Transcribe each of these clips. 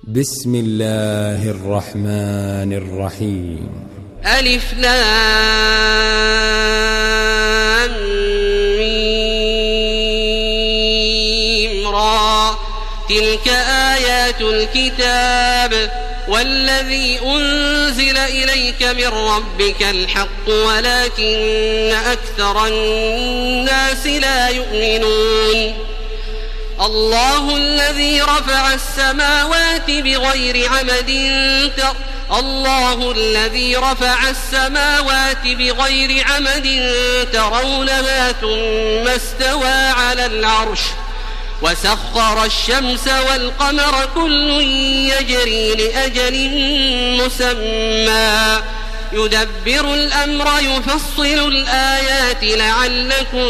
بسم الله الرحمن الرحيم. ألف لام ميم را، تلك آيات الكتاب والذي أنزل إليك من ربك الحق ولكن أكثر الناس لا يؤمنون. الله الذي رفع السماوات بغير عمد ترونها ثم استوى على العرش وسخر الشمس والقمر كل يجري لأجل مسمى يدبر الأمر يفصل الآيات لعلكم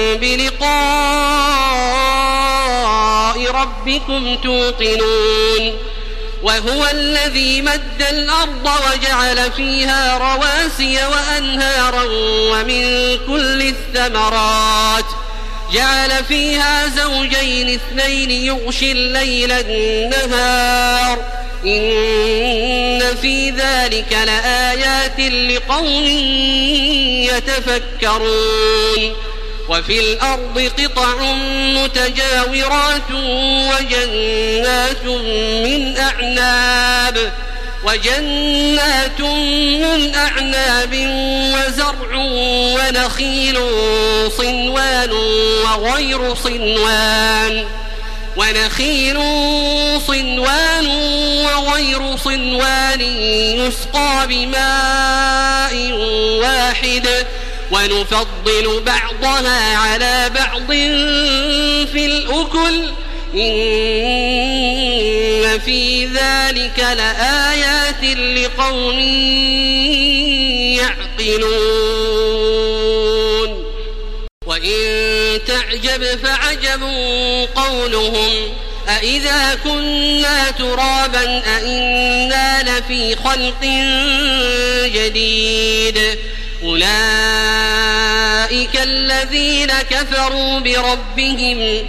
بلقاء ربكم توقنون. وهو الذي مد الأرض وجعل فيها رواسي وأنهارا ومن كل الثمرات جعل فيها زوجين اثنين يغشي الليل النهار إن في ذلك لآيات لقوم يتفكرون. وفي الأرض قطع متجاورات وجنات من أعناب وزرع ونخيل صنوان وغير صنوان يسقى بماء واحد ونفضل بعضها على بعض في الأكل إن في ذلك لآيات لقوم يعقلون. وإن تعجب فعجب قولهم أإذا كنا ترابا أإنا لفي خلق جديد أولئك الذين كفروا بربهم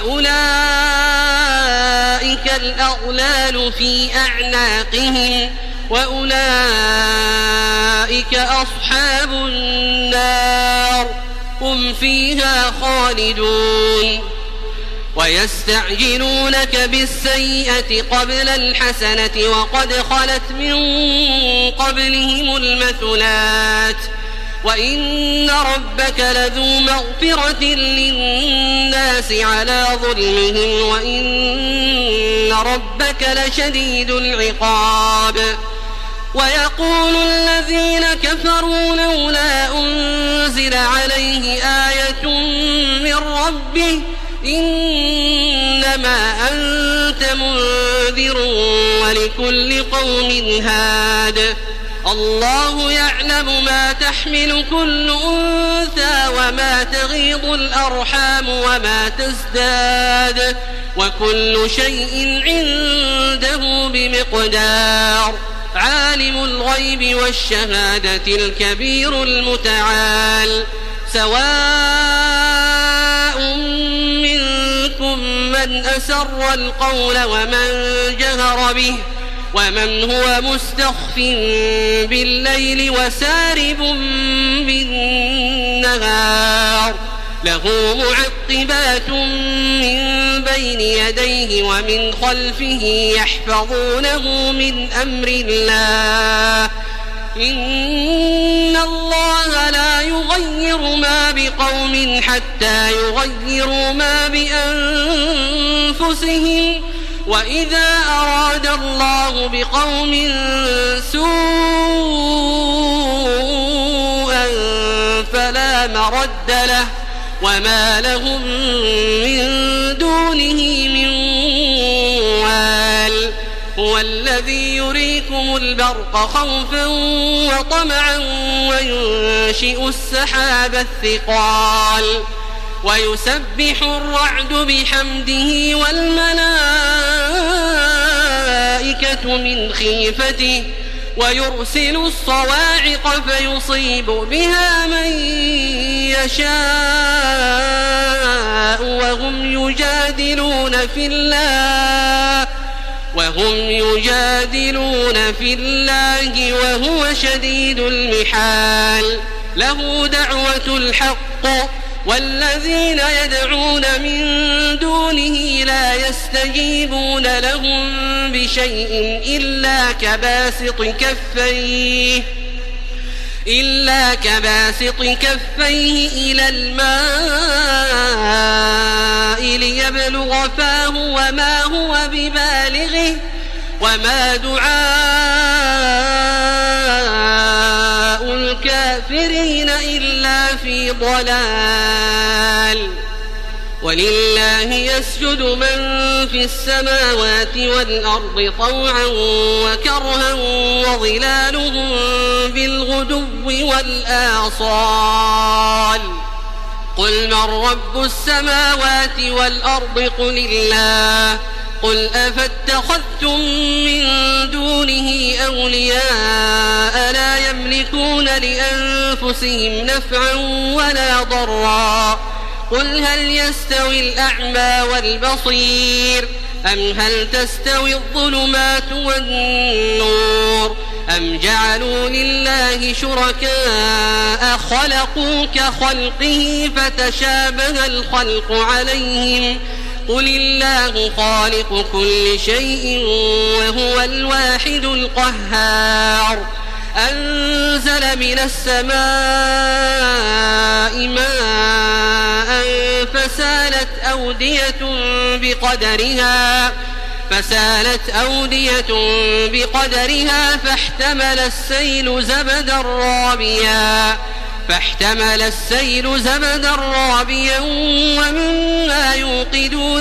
وأولئك الأغلال في أعناقهم وأولئك أصحاب النار هم فيها خالدون. ويستعجلونك بالسيئة قبل الحسنة وقد خلت من قبلهم المثلات وإن ربك لذو مغفرة للناس على ظلمهم وإن ربك لشديد العقاب. ويقول الذين كفروا لولا أنزل عليه آية من ربه إنما أنت منذر ولكل قوم هاد. الله يعلم ما تحمل كل أنثى وما تغيض الأرحام وما تزداد وكل شيء عنده بمقدار. عالم الغيب والشهادة الكبير المتعال سواء منكم من أسر القول ومن جهر به ومن هو مستخف بالليل وسارب بالنهار له معقبات من بين يديه ومن خلفه يحفظونه من أمر الله إن الله لا يغير ما بقوم حتى يغيروا ما بأنفسهم وإذا أراد الله بقوم سوءا فلا مرد له وما لهم من دونه من وال. هو الذي يريكم البرق خوفا وطمعا وينشئ السحاب الثقال ويسبح الرعد بحمده والملائكة من خيفته ويرسل الصواعق فيصيب بها من يشاء وهم يجادلون في الله وهم يجادلون في الله وهو شديد المحال له دعوة الحق والذين يدعون من دونه لا يستجيبون لهم بشيء إلا كباسط كفيه إلى الماء ليبلغ فاه وما هو ببالغه وما دعاء الكافرين إلا في ضلال ولله يسجد من في السماوات والأرض طوعا وكرها وظلالهم بالغدو والآصال قل من رب السماوات والأرض قل الله قل أفاتخذتم من دونه أولياء لا يملكون لأنفسهم نفعا ولا ضرا قل هل يستوي الأعمى والبصير أم هل تستوي الظلمات والنور أم جعلوا لله شركاء خلقوا كخلقه فتشابه الخلق عليهم قل الله خالق كل شيء وهو الواحد القهار أنزل من السماء ماء فسالت أودية بقدرها فاحتمل السيل زبدا رابيا ومما يوقدون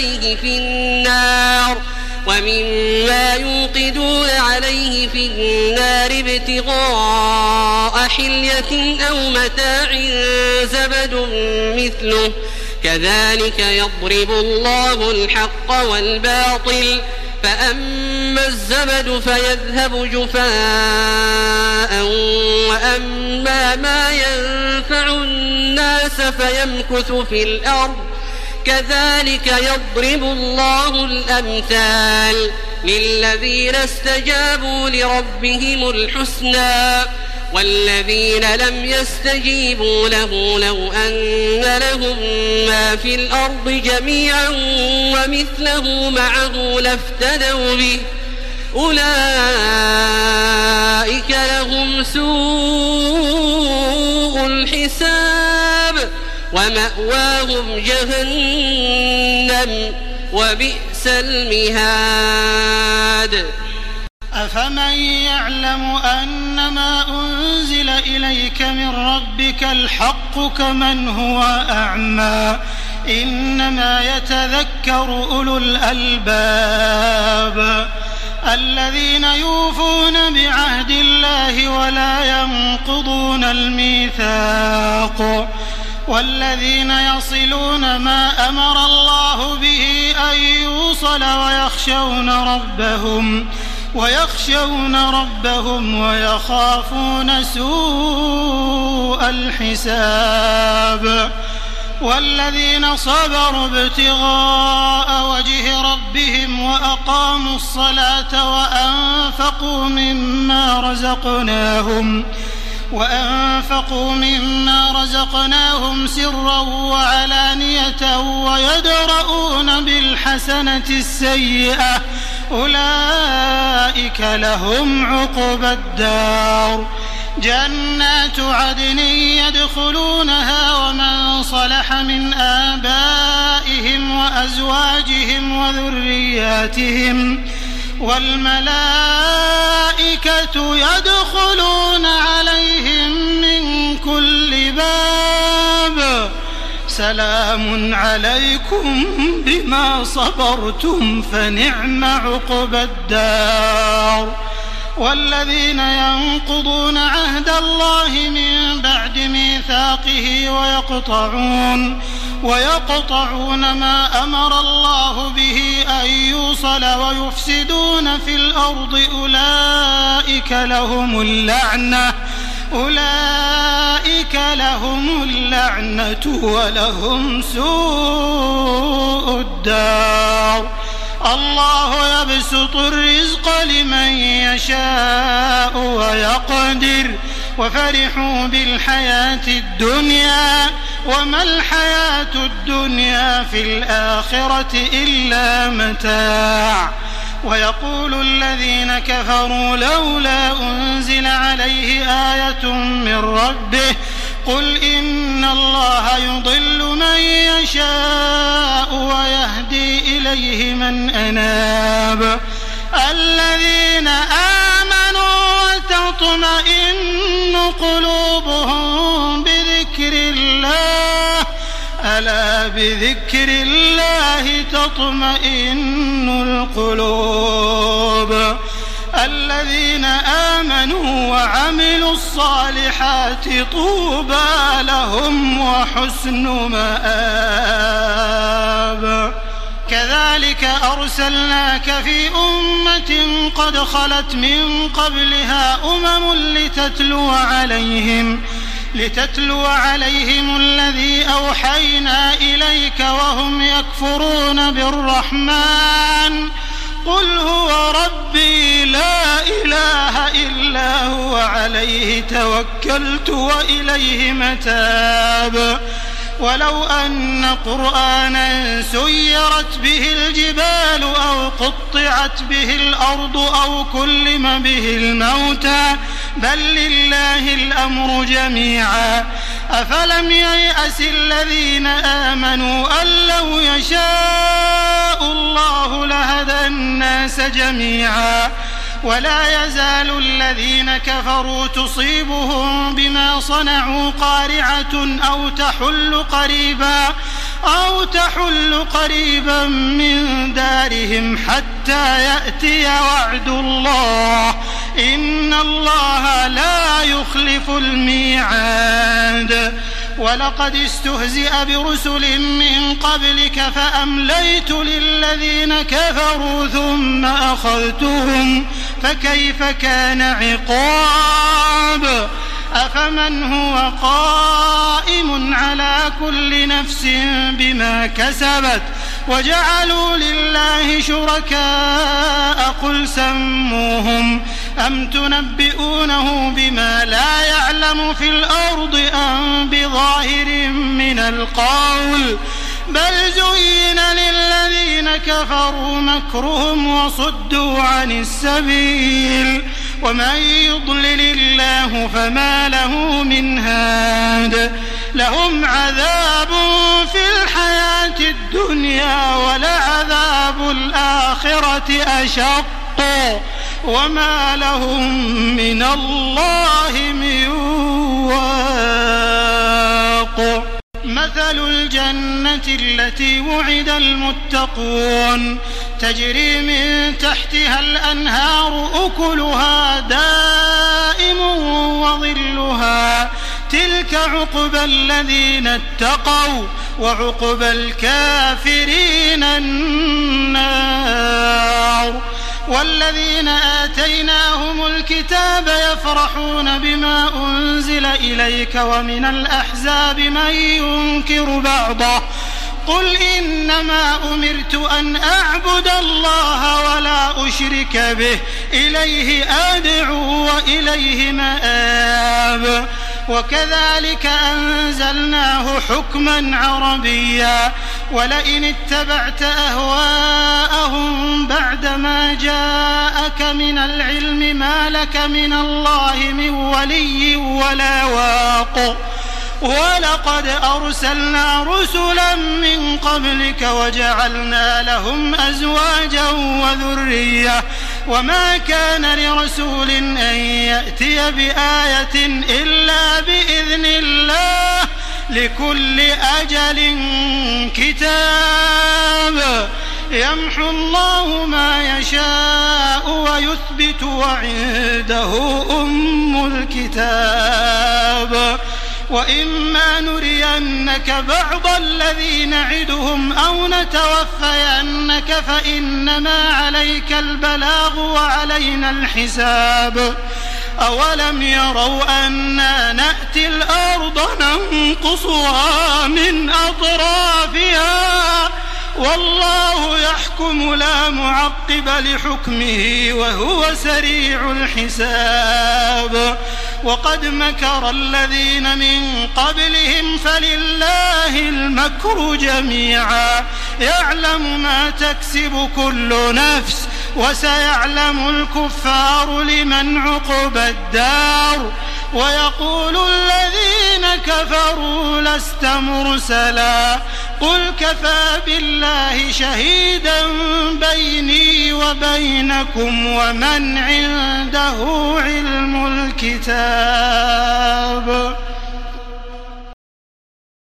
عليه في النار ابتغاء حلية أو متاع زبد مثله كذلك يضرب الله الحق والباطل فأما الزبد فيذهب جفاء وأما ما ينفع الناس فيمكث في الأرض كذلك يضرب الله الأمثال للذين استجابوا لربهم الحسنى والذين لم يستجيبوا له لو أن لهم ما في الأرض جميعا ومثله معه لافتدوا به أولئك لهم سوء الحساب ومأواهم جهنم وبئس المهاد أفمن يعلم أنما أنزل إليك من ربك الحق كمن هو أعمى إنما يتذكر أولو الألباب الذين يوفون بعهد الله ولا ينقضون الميثاق والذين يصلون ما أمر الله به أن يوصل ويخشون ربهم ويخافون سوء الحساب والذين صبروا ابتغاء وجه ربهم وأقاموا الصلاة وأنفقوا مما رزقناهم سرا وعلانية ويدرؤون بالحسنة السيئة أولئك لهم عقبى الدار جنات عدن يدخلونها ومن صلح من آبائهم وأزواجهم وذرياتهم والملائكة يدخلون عليهم من كل باب سلام عليكم بما صبرتم فنعم عقبى الدار والذين ينقضون عهد الله من بعد ميثاقه ويقطعون ما أمر الله به أن يوصل ويفسدون في الأرض أولئك لهم اللعنة ولهم سوء الدار الله يبسط الرزق لمن يشاء ويقدر وفرحوا بالحياة الدنيا وما الحياة الدنيا في الآخرة إلا متاع ويقول الذين كفروا لولا أنزل عليه آية من ربه قل إن الله يضل من يشاء ويهدي إليه من أناب الذين آمنوا وتطمئن قلوبهم بذكر الله ألا بذكر الله تطمئن القلوب الذين آمنوا وعملوا الصالحات طوبى لهم وحسن مآب كذلك أرسلناك في أمة قد خلت من قبلها لتتلو عليهم الذي أوحينا إليك وهم يكفرون بالرحمن قل هو ربي لا إله إلا هو عليه توكلت وإليه متاب ولو أن قرآنا سيرت به الجبال أو قطعت به الأرض أو كلم به الموتى بل لله الأمر جميعا أفلم ييأس الذين آمنوا أن لو يشاء الله لهدى الناس جميعا ولا يزال الذين كفروا تصيبهم بما صنعوا قارعة أو تحل قريبا من دارهم حتى يأتي وعد الله إن الله لا يخلف الميعاد ولقد استهزئ برسل من قبلك فأمليت للذين كفروا ثم أخذتهم فكيف كان عقاب أفمن هو قائم على كل نفس بما كسبت وجعلوا لله شركاء قل سموهم أم تنبئونه بما لا يعلم في الأرض أم بظاهر من القول بل زين للذين كفروا مكرهم وصدوا عن السبيل ومن يضلل الله فما له من هاد لهم عذاب في الحياة الدنيا ولعذاب الآخرة أشق وما لهم من الله من واق مثل الجنة التي وعد المتقون تجري من تحتها الأنهار أكلها دائم وظلها تلك عقبى الذين اتقوا وعقبى الكافرين النار والذين آتيناهم الكتاب يفرحون بما أنزل إليك ومن الأحزاب من ينكر بعضه قل إنما أمرت أن أعبد الله ولا أشرك به إليه أدعو وإليه مآب وكذلك أنزلناه حكما عربيا ولئن اتبعت أهواءهم بعدما جاءك من العلم ما لك من الله من ولي ولا واق ولقد أرسلنا رسلا من قبلك وجعلنا لهم أزواجا وذرية وما كان لرسول أن يأتي بآية إلا بإذن الله لكل أجل كتاب يمحو الله ما يشاء ويثبت وعنده أم الكتاب وإما نرينك بعض الذي نعدهم أو نتوفينك فإنما عليك البلاغ وعلينا الحساب أولم يروا أنا نأتي الأرض ننقصها من أطرافها والله يحكم لا معقب لحكمه وهو سريع الحساب وقد مكر الذين من قبلهم فلله المكر جميعا يعلم ما تكسب كل نفس وسيعلم الكفار لمن عقبى الدار ويقول الذين كفروا لست مرسلا قل كفى بالله شهيدا بيني وبينكم ومن عنده علم الكتاب